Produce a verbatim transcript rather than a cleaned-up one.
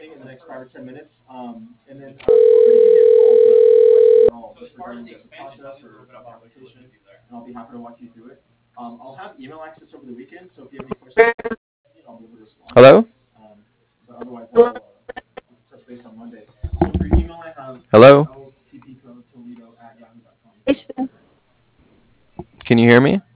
beginning in the next five or ten minutes. Um, and then uh, feel free to give me a call if you have any questions at all, just regarding the, the process or about the application, and I'll be happy to walk you through it. Um, I'll have email access over the weekend, so if you have any questions, I'll be able to respond. Hello? Um, but otherwise, we'll, uh, we can touch base on Monday. So for your email, I have Hello? ltpcotoledo at yahoo dot com. Can you hear me?